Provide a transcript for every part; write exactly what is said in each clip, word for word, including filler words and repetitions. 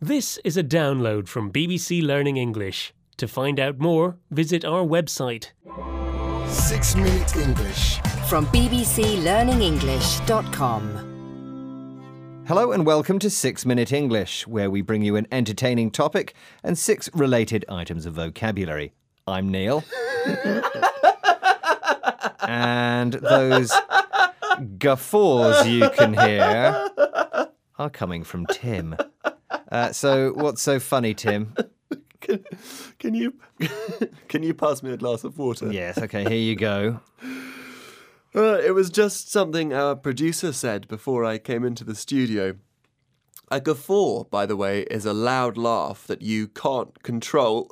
This is a download from B B C Learning English. To find out more, visit our website. Six Minute English. From b b c learning english dot com. Hello and welcome to Six Minute English, where we bring you an entertaining topic and six related items of vocabulary. I'm Neil. And those guffaws you can hear are coming from Tim. Uh, so what's so funny, Tim? Can, can you can you pass me a glass of water? Yes, okay, here you go. Uh, it was just something our producer said before I came into the studio. A guffaw, by the way, is a loud laugh that you can't control.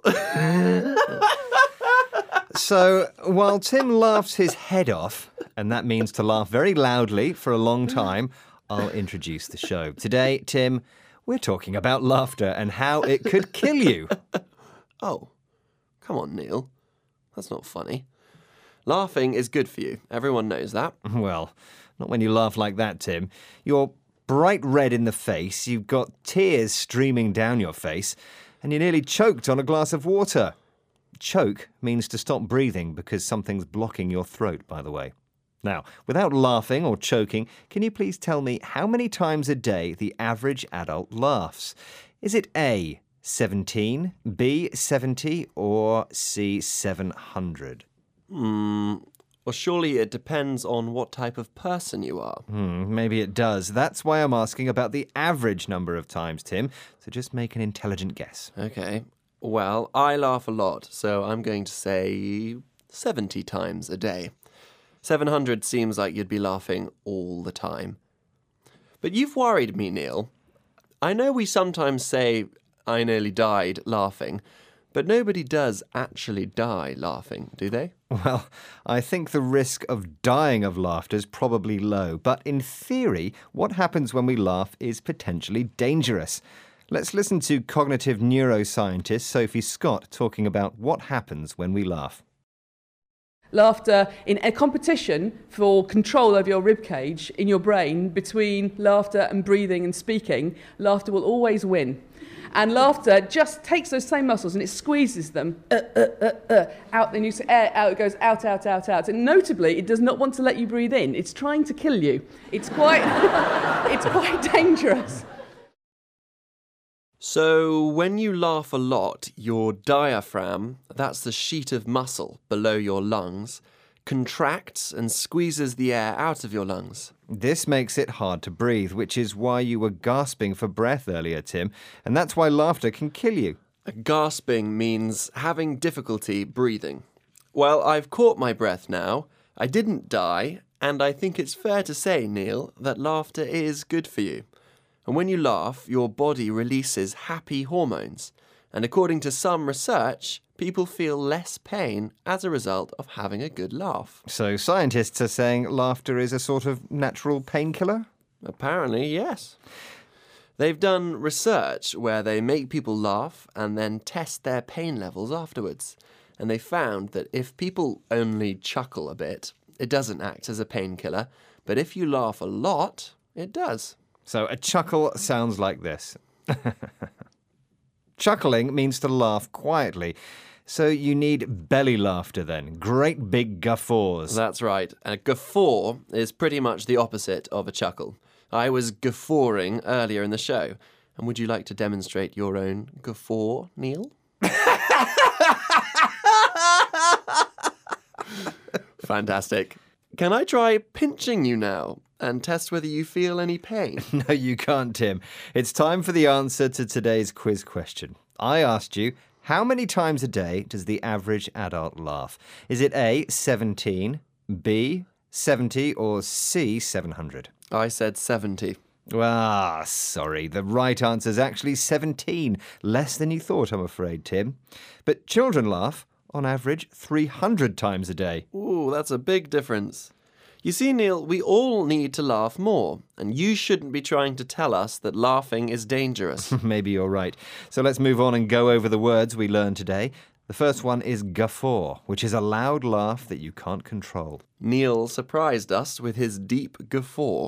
So, while Tim laughs his head off, and that means to laugh very loudly for a long time, I'll introduce the show. Today, Tim, we're talking about laughter and how it could kill you. Oh, come on, Neil. That's not funny. Laughing is good for you. Everyone knows that. Well, not when you laugh like that, Tim. You're bright red in the face, you've got tears streaming down your face, and you're nearly choked on a glass of water. Choke means to stop breathing because something's blocking your throat, by the way. Now, without laughing or choking, can you please tell me how many times a day the average adult laughs? Is it A, seventeen, B, seventy, or C, seven hundred? Hmm. Well, surely it depends on what type of person you are. Hmm, maybe it does. That's why I'm asking about the average number of times, Tim. So just make an intelligent guess. Okay. Well, I laugh a lot, so I'm going to say seventy times a day. seven hundred seems like you'd be laughing all the time. But you've worried me, Neil. I know we sometimes say, I nearly died laughing, but nobody does actually die laughing, do they? Well, I think the risk of dying of laughter is probably low, but in theory, what happens when we laugh is potentially dangerous. Let's listen to cognitive neuroscientist Sophie Scott talking about what happens when we laugh. Laughter in a competition for control over your ribcage in your brain between laughter and breathing and speaking, laughter will always win. And laughter just takes those same muscles and it squeezes them uh, uh, uh, uh, out, and you say air out, it goes out, out, out, out. And notably, it does not want to let you breathe in. It's trying to kill you. It's quite, it's quite dangerous. So when you laugh a lot, your diaphragm, that's the sheet of muscle below your lungs, contracts and squeezes the air out of your lungs. This makes it hard to breathe, which is why you were gasping for breath earlier, Tim, and that's why laughter can kill you. Gasping means having difficulty breathing. Well, I've caught my breath now. I didn't die, and I think it's fair to say, Neil, that laughter is good for you. And when you laugh, your body releases happy hormones. And according to some research, people feel less pain as a result of having a good laugh. So scientists are saying laughter is a sort of natural painkiller? Apparently, yes. They've done research where they make people laugh and then test their pain levels afterwards. And they found that if people only chuckle a bit, it doesn't act as a painkiller. But if you laugh a lot, it does. So a chuckle sounds like this. Chuckling means to laugh quietly. So you need belly laughter then. Great big guffaws. That's right. A guffaw is pretty much the opposite of a chuckle. I was guffawing earlier in the show. And would you like to demonstrate your own guffaw, Neil? Fantastic. Can I try pinching you now and test whether you feel any pain? No, you can't, Tim. It's time for the answer to today's quiz question. I asked you, how many times a day does the average adult laugh? Is it A, seventeen, B, seventy, or C, seven hundred? I said seventy. Ah, sorry. The right answer is actually seventeen. Less than you thought, I'm afraid, Tim. But children laugh, on average, three hundred times a day. Ooh, that's a big difference. You see, Neil, we all need to laugh more, and you shouldn't be trying to tell us that laughing is dangerous. Maybe you're right. So let's move on and go over the words we learned today. The first one is guffaw, which is a loud laugh that you can't control. Neil surprised us with his deep guffaw.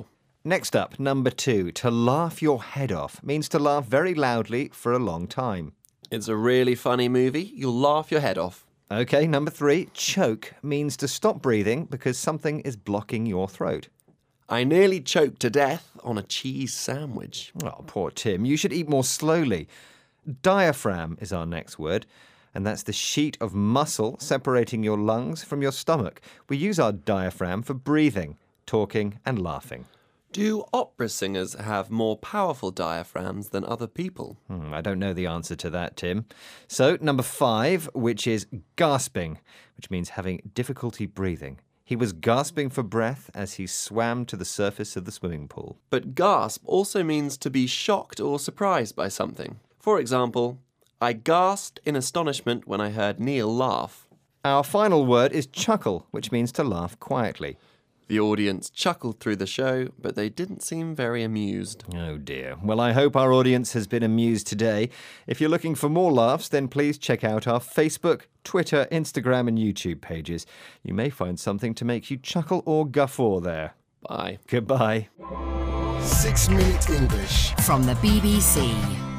Next up, number two. To laugh your head off means to laugh very loudly for a long time. It's a really funny movie. You'll laugh your head off. Okay, number three. Choke means to stop breathing because something is blocking your throat. I nearly choked to death on a cheese sandwich. Oh, poor Tim. You should eat more slowly. Diaphragm is our next word, and that's the sheet of muscle separating your lungs from your stomach. We use our diaphragm for breathing, talking, and laughing. Do opera singers have more powerful diaphragms than other people? Hmm, I don't know the answer to that, Tim. So, number five, which is gasping, which means having difficulty breathing. He was gasping for breath as he swam to the surface of the swimming pool. But gasp also means to be shocked or surprised by something. For example, I gasped in astonishment when I heard Neil laugh. Our final word is chuckle, which means to laugh quietly. The audience chuckled through the show, but they didn't seem very amused. Oh dear. Well, I hope our audience has been amused today. If you're looking for more laughs, then please check out our Facebook, Twitter, Instagram and YouTube pages. You may find something to make you chuckle or guffaw there. Bye. Goodbye. Six Minute English. From the B B C.